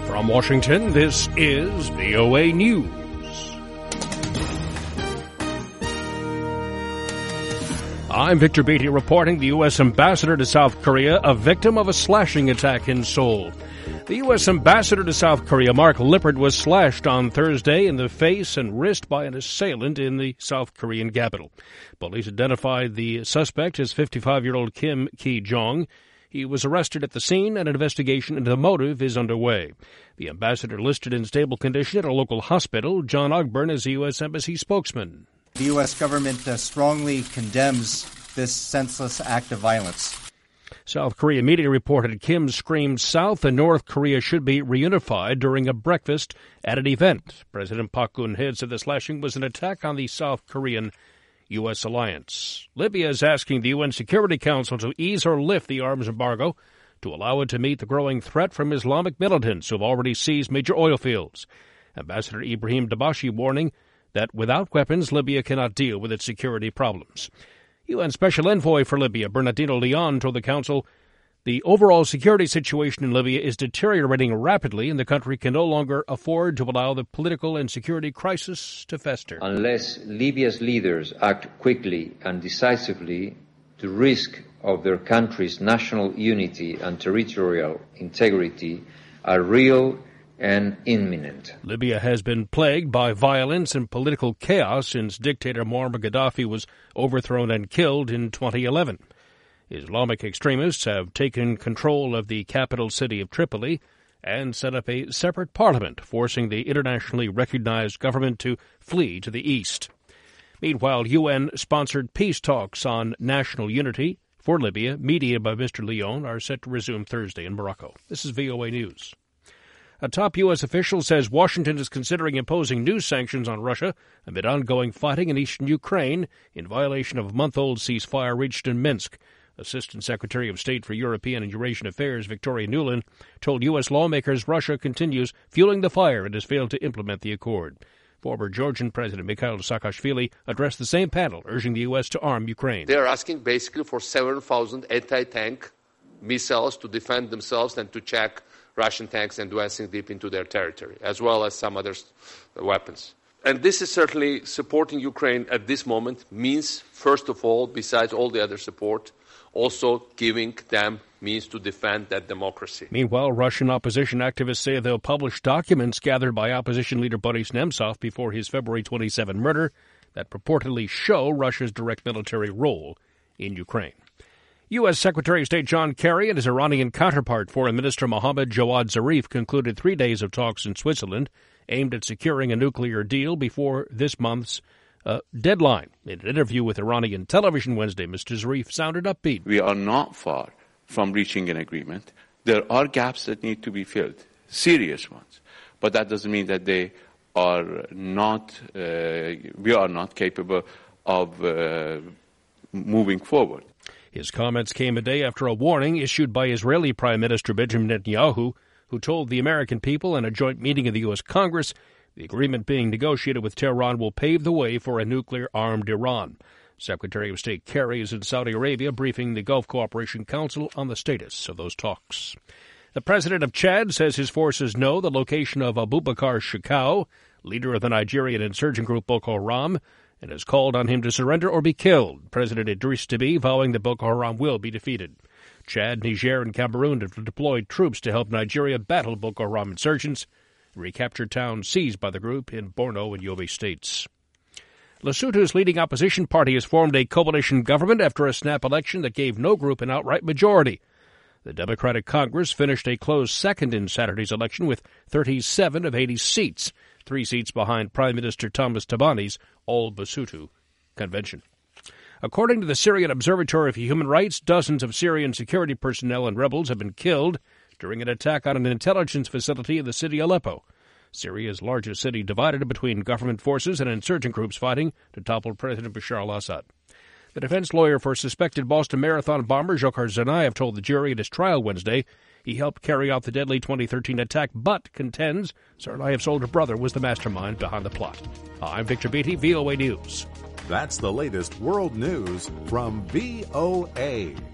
From Washington, this is VOA News. I'm Victor Beatty reporting the U.S. ambassador to South Korea, a victim of a slashing attack in Seoul. The U.S. ambassador to South Korea, Mark Lippert, was slashed on Thursday in the face and wrist by an assailant in the South Korean capital. Police identified the suspect as 55-year-old Kim Ki-jong. He was arrested at the scene, and an investigation into the motive is underway. The ambassador listed in stable condition at a local hospital. John Ogburn is the U.S. Embassy spokesman. The U.S. government strongly condemns this senseless act of violence. South Korea media reported Kim screamed South and North Korea should be reunified during a breakfast at an event. President Park Geun-hye said the slashing was an attack on the South Korean-U.S. alliance. Libya is asking the UN Security Council to ease or lift the arms embargo to allow it to meet the growing threat from Islamic militants who have already seized major oil fields. Ambassador Ibrahim Dabashi warning that without weapons, Libya cannot deal with its security problems. UN Special Envoy for Libya, Bernardino Leon, told the Council the overall security situation in Libya is deteriorating rapidly and the country can no longer afford to allow the political and security crisis to fester. Unless Libya's leaders act quickly and decisively, the risk of their country's national unity and territorial integrity are real and imminent. Libya has been plagued by violence and political chaos since dictator Muammar Gaddafi was overthrown and killed in 2011. Islamic extremists have taken control of the capital city of Tripoli and set up a separate parliament, forcing the internationally recognized government to flee to the east. Meanwhile, UN-sponsored peace talks on national unity for Libya, mediated by Mr. Leon, are set to resume Thursday in Morocco. This is VOA News. A top U.S. official says Washington is considering imposing new sanctions on Russia amid ongoing fighting in eastern Ukraine in violation of a month-old ceasefire reached in Minsk. Assistant Secretary of State for European and Eurasian Affairs Victoria Nuland told U.S. lawmakers Russia continues fueling the fire and has failed to implement the accord. Former Georgian President Mikhail Saakashvili addressed the same panel, urging the U.S. to arm Ukraine. They are asking basically for 7,000 anti-tank missiles to defend themselves and to check Russian tanks advancing deep into their territory, as well as some other weapons. And this is certainly supporting Ukraine at this moment means, first of all, besides all the other support, also giving them means to defend that democracy. Meanwhile, Russian opposition activists say they'll publish documents gathered by opposition leader Boris Nemtsov before his February 27 murder that purportedly show Russia's direct military role in Ukraine. U.S. Secretary of State John Kerry and his Iranian counterpart, Foreign Minister Mohammad Jawad Zarif, concluded 3 days of talks in Switzerland aimed at securing a nuclear deal before this month's deadline. In an interview with Iranian television Wednesday, Mr. Zarif sounded upbeat. We are not far from reaching an agreement. There are gaps that need to be filled, serious ones, but that doesn't mean that they are not, we are not capable of moving forward. His comments came a day after a warning issued by Israeli Prime Minister Benjamin Netanyahu, who told the American people in a joint meeting of the U.S. Congress the agreement being negotiated with Tehran will pave the way for a nuclear-armed Iran. Secretary of State Kerry is in Saudi Arabia briefing the Gulf Cooperation Council on the status of those talks. The president of Chad says his forces know the location of Abubakar Shekau, leader of the Nigerian insurgent group Boko Haram, and has called on him to surrender or be killed. President Idris Deby vowing that Boko Haram will be defeated. Chad, Niger, and Cameroon have deployed troops to help Nigeria battle Boko Haram insurgents and recapture towns seized by the group in Borno and Yobe states. Lesotho's leading opposition party has formed a coalition government after a snap election that gave no group an outright majority. The Democratic Congress finished a close second in Saturday's election with 37 of 80 seats, 3 seats behind Prime Minister Thomas Tabani's All-Basotho convention. According to the Syrian Observatory for Human Rights, dozens of Syrian security personnel and rebels have been killed during an attack on an intelligence facility in the city Aleppo. Syria's largest city divided between government forces and insurgent groups fighting to topple President Bashar al-Assad. The defense lawyer for suspected Boston Marathon bomber Dzhokhar Tsarnaev told the jury at his trial Wednesday he helped carry out the deadly 2013 attack, but contends Tsarnaev's older brother was the mastermind behind the plot. I'm Victor Beatty, VOA News. That's the latest world news from VOA.